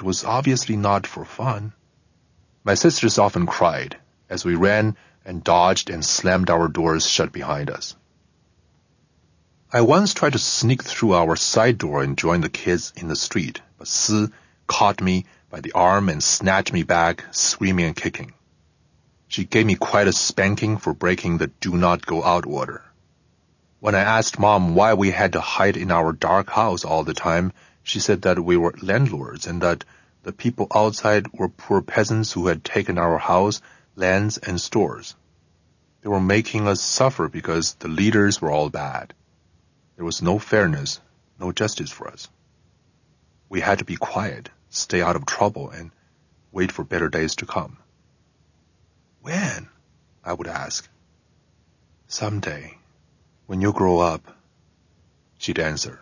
it was obviously not for fun. My sisters often cried as we ran and dodged and slammed our doors shut behind us. I once tried to sneak through our side door and join the kids in the street, but Si caught me by the arm and snatched me back, screaming and kicking. She gave me quite a spanking for breaking the do not go out order. When I asked Mom why we had to hide in our dark house all the time, she said that we were landlords and that the people outside were poor peasants who had taken our house, lands, and stores. They were making us suffer because the leaders were all bad. There was no fairness, no justice for us. We had to be quiet, stay out of trouble, and wait for better days to come. When? I would ask. Someday, when you grow up, she'd answer.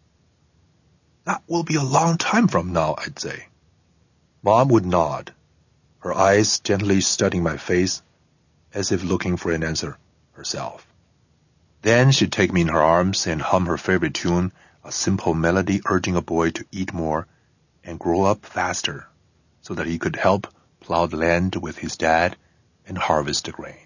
That will be a long time from now, I'd say. Mom would nod, her eyes gently studying my face, as if looking for an answer herself. Then she'd take me in her arms and hum her favorite tune, a simple melody urging a boy to eat more and grow up faster so that he could help plow the land with his dad and harvest the grain.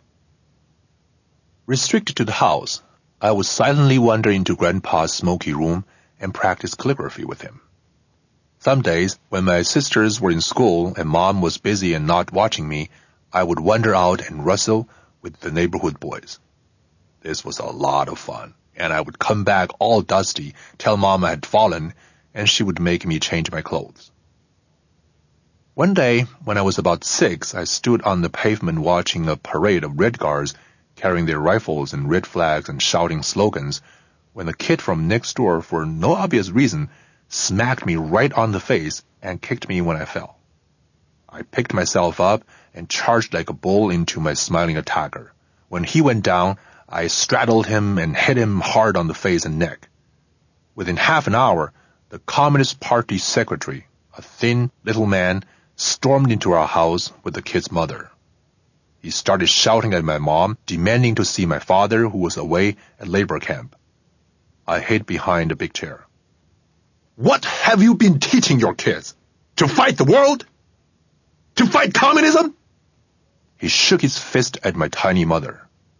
Restricted to the house, I would silently wander into Grandpa's smoky room and practice calligraphy with him. Some days, when my sisters were in school and Mom was busy and not watching me, I would wander out and wrestle with the neighborhood boys. This was a lot of fun, and I would come back all dusty, tell Mom I had fallen, and she would make me change my clothes. One day, when I was about 6, I stood on the pavement watching a parade of Red Guards carrying their rifles and red flags and shouting slogans, when a kid from next door, for no obvious reason, smacked me right on the face and kicked me when I fell. I picked myself up and charged like a bull into my smiling attacker. When he went down, I straddled him and hit him hard on the face and neck. Within half an hour, the Communist Party secretary, a thin little man, stormed into our house with the kid's mother. He started shouting at my mom, demanding to see my father, who was away at labor camp. I hid behind a big chair. What have you been teaching your kids? To fight the world? To fight communism? He shook his fist at my tiny mother.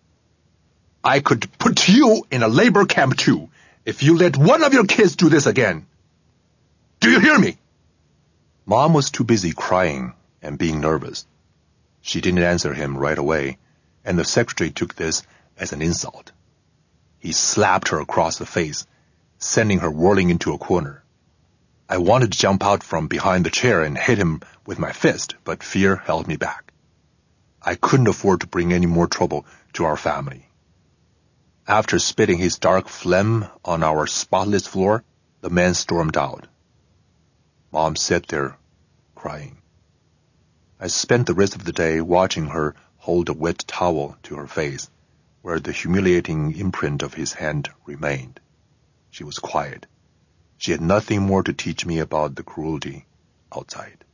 I could put you in a labor camp too, if you let one of your kids do this again. Do you hear me? Mom was too busy crying and being nervous. She didn't answer him right away, and the secretary took this as an insult. He slapped her across the face, sending her whirling into a corner. I wanted to jump out from behind the chair and hit him with my fist, but fear held me back. I couldn't afford to bring any more trouble to our family. After spitting his dark phlegm on our spotless floor, the man stormed out. Mom sat there, crying. I spent the rest of the day watching her hold a wet towel to her face, where the humiliating imprint of his hand remained. She was quiet. She had nothing more to teach me about the cruelty outside.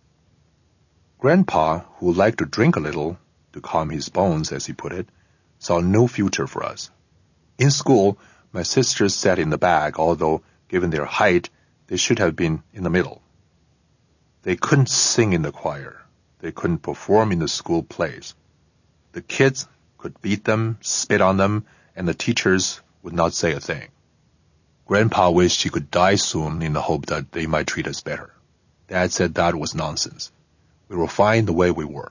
Grandpa, who liked to drink a little, to calm his bones, as he put it, saw no future for us. In school, my sisters sat in the back, although, given their height, they should have been in the middle. They couldn't sing in the choir. They couldn't perform in the school plays. The kids could beat them, spit on them, and the teachers would not say a thing. Grandpa wished he could die soon in the hope that they might treat us better. Dad said that was nonsense. We were fine the way we were.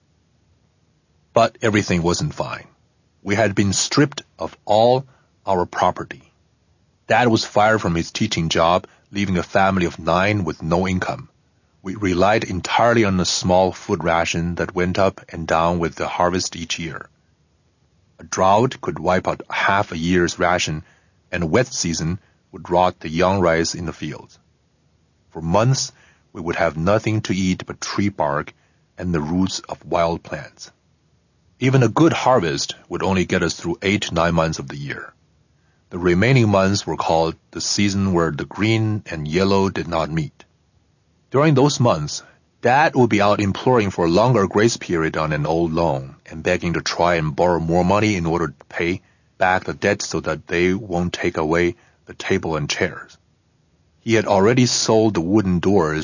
But everything wasn't fine. We had been stripped of all our property. Dad was fired from his teaching job, leaving a family of 9 with no income. We relied entirely on a small food ration that went up and down with the harvest each year. A drought could wipe out half a year's ration, and a wet season would rot the young rice in the fields. For months, we would have nothing to eat but tree bark and the roots of wild plants. Even a good harvest would only get us through 8 to 9 months of the year. The remaining months were called the season where the green and yellow did not meet. During those months, Dad would be out imploring for a longer grace period on an old loan and begging to try and borrow more money in order to pay back the debt so that they won't take away the table and chairs. He had already sold the wooden doors